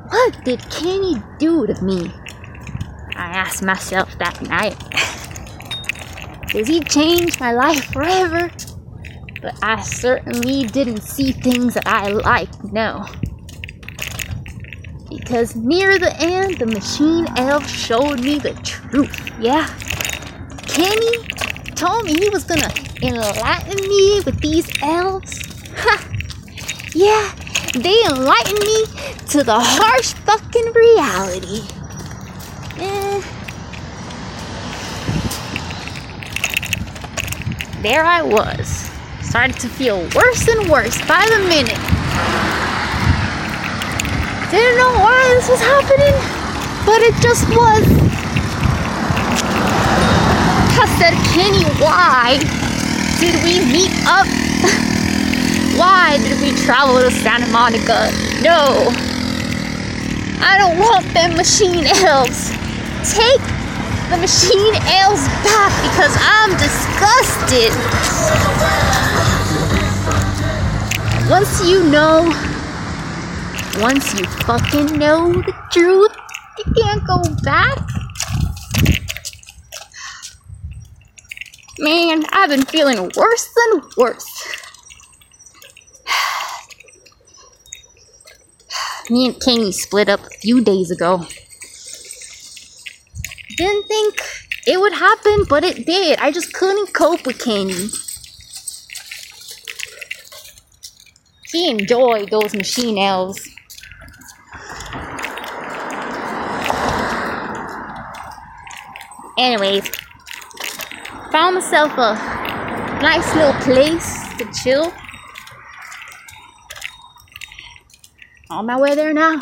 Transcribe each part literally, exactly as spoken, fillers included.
What did Kenny do to me? I asked myself that night. Does he change my life forever? But I certainly didn't see things that I liked, no. Because near the end, the machine elf showed me the truth, yeah? Kenny told me he was gonna enlighten me with these elves. Ha! Yeah, they enlightened me to the harsh fucking reality. Eh. There I was, started to feel worse and worse by the minute. Didn't know why this was happening, but it just was. I said, Kenny, why did we meet up? Why did we travel to Santa Monica? No, I don't want them machine elves. Take the machine elves back because I'm disgusted. Once you know, once you fucking know the truth, you can't go back. Man, I've been feeling worse than worse. Me and Kenny split up a few days ago. Didn't think it would happen, but it did. I just couldn't cope with Kenny. He enjoyed those machine elves. Anyways, found myself a nice little place to chill. On my way there now.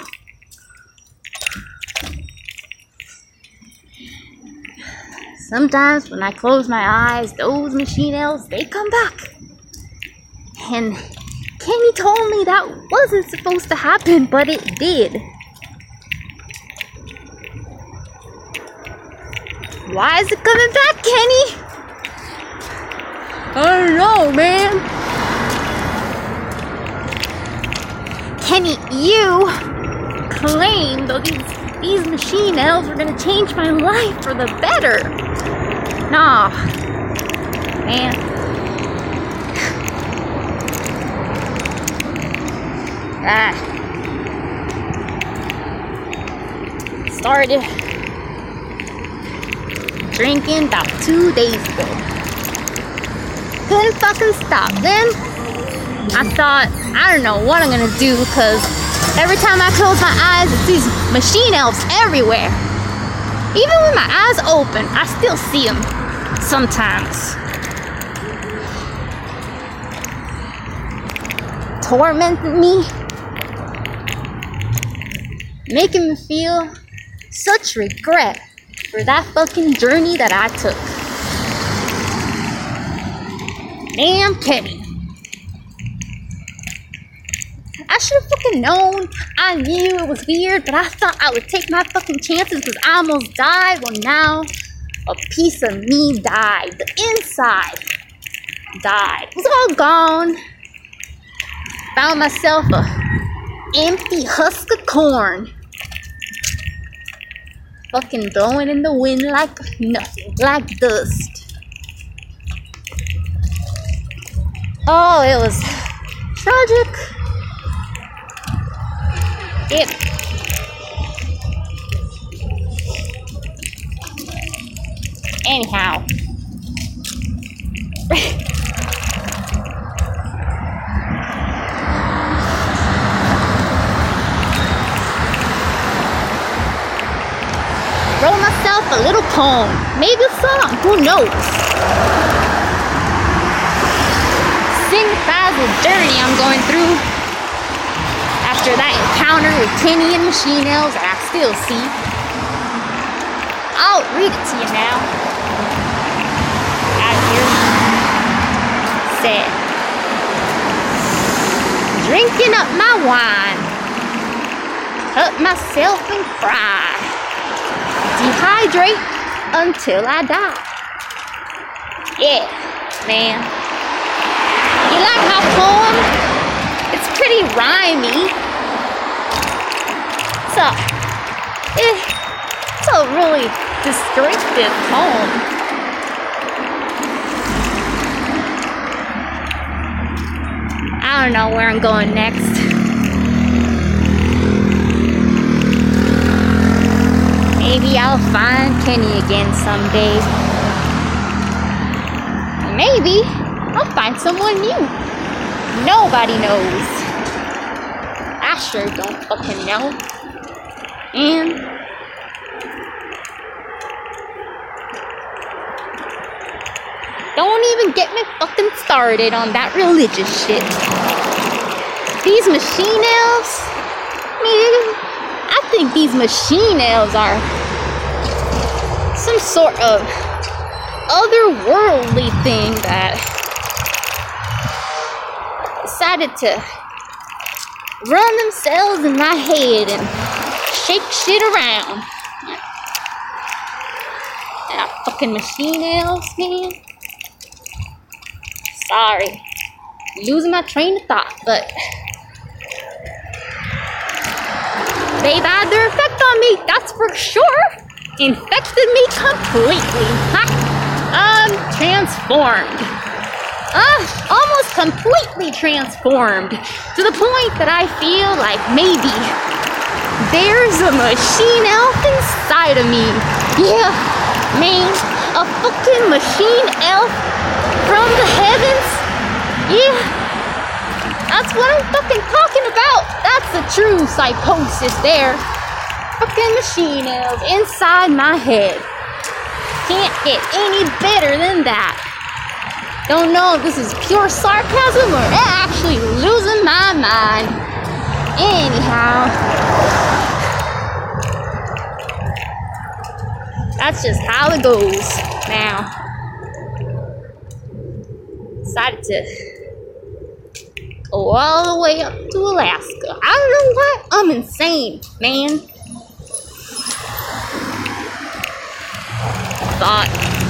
Sometimes when I close my eyes, those machine elves, they come back. And Kenny told me that wasn't supposed to happen, but it did. Why is it coming back, Kenny? I don't know, man. Kenny, you claimed that these, these machine elves are gonna change my life for the better. Nah, man. Ah. Started drinking about two days ago. Couldn't fucking stop. Then I thought, I don't know what I'm gonna do, because every time I close my eyes, it's these machine elves everywhere. Even with my eyes open, I still see them sometimes. Tormenting me. Making me feel such regret for that fucking journey that I took. Damn, Kenny. I should have fucking known. I knew it was weird, but I thought I would take my fucking chances because I almost died. Well, now a piece of me died. The inside died. It was all gone. Found myself a empty husk of corn. Fucking blowing in the wind like nothing, like dust. Oh, it was tragic. Yep. Anyhow. Wrote myself a little poem. Maybe a song. Who knows? Signifies the journey I'm going through. After that encounter with Kenny and machine elves that I still see. I'll read it to you now. Out here. Said, drinking up my wine, cut myself and cry, dehydrate until I die. Yeah, man. You like my poem? It's pretty rhymey. It's a, it, it's a really descriptive poem. I don't know where I'm going next. Maybe I'll find Kenny again someday. Maybe I'll find someone new. Nobody knows. I sure don't fucking know. And don't even get me fucking started on that religious shit. These machine elves, man, I think these machine elves are some sort of otherworldly thing that decided to run themselves in my head and shake shit around. Ah, fucking machine elves, man. Sorry, losing my train of thought, but they've had their effect on me, that's for sure. Infected me completely. Ha! I'm transformed. Uh, almost completely transformed. To the point that I feel like maybe there's a machine elf inside of me. Yeah, man, a fucking machine elf from the heavens? Yeah, that's what I'm fucking talking about. That's the true psychosis there. Fucking machine elves inside my head. Can't get any better than that. Don't know if this is pure sarcasm or actually losing my mind. Anyhow, that's just how it goes now. Decided to go all the way up to Alaska. I don't know why. I'm insane, man. Thought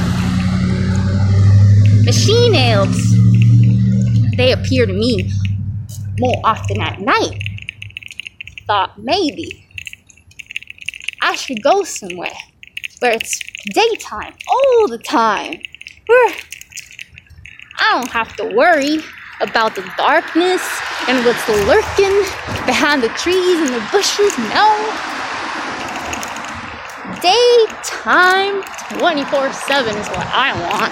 machine elves, they appear to me more often at night. Thought maybe I should go somewhere where it's daytime all the time, where I don't have to worry about the darkness and what's lurking behind the trees and the bushes. No. Daytime twenty-four seven is what I want.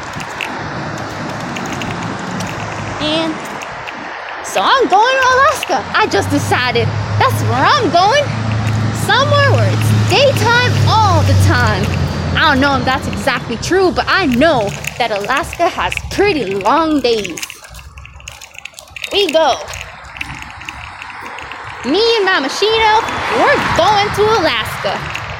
And so I'm going to Alaska. I just decided that's where I'm going. Somewhere where it's daytime all the time. I don't know if that's exactly true, but I know that Alaska has pretty long days. We go. Me and my machine elf, we're going to Alaska.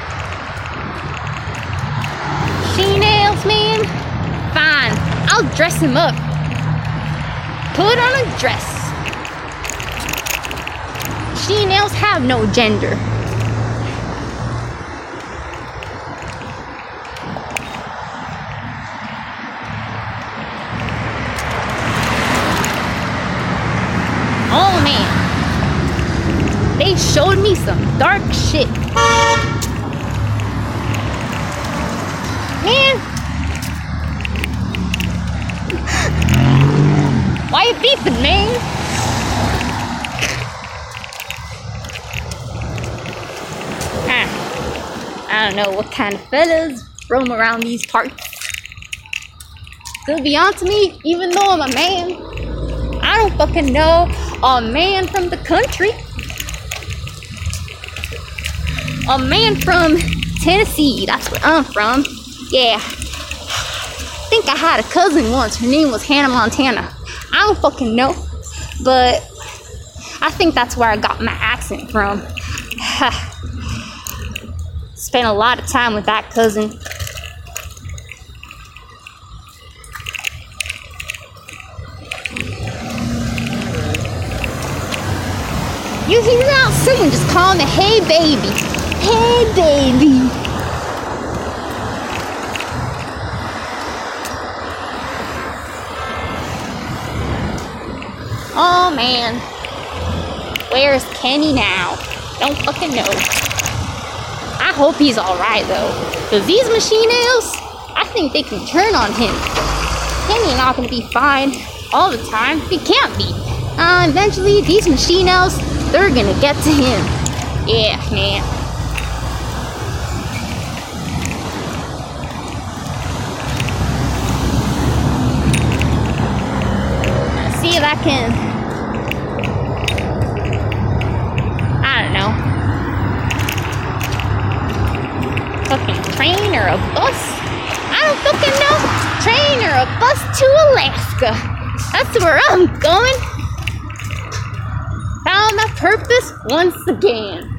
Machine elves, man? Fine, I'll dress him up. Put on a dress. Machine elves have no gender. Oh man, they showed me some dark shit. Man, why you beeping, man? Ah, I don't know what kind of fellas roam around these parts. Could be onto me, even though I'm a man. I don't fucking know. A man from the country. A man from Tennessee. That's where I'm from. Yeah. I think I had a cousin once. Her name was Hannah Montana. I don't fucking know. But I think that's where I got my accent from. Spent a lot of time with that cousin. You hear that? Someone just called me, hey baby. Hey baby. Oh man. Where's Kenny now? Don't fucking know. I hope he's alright though. Cause these machine elves, I think they can turn on him. Kenny not gonna be fine all the time. He can't be. Uh, eventually, these machine elves, they're gonna get to him. Yeah, man. Let's see if I can. I don't know. Fucking train or a bus? I don't fucking know. Train or a bus to Alaska. That's where I'm going. Found my purpose once again.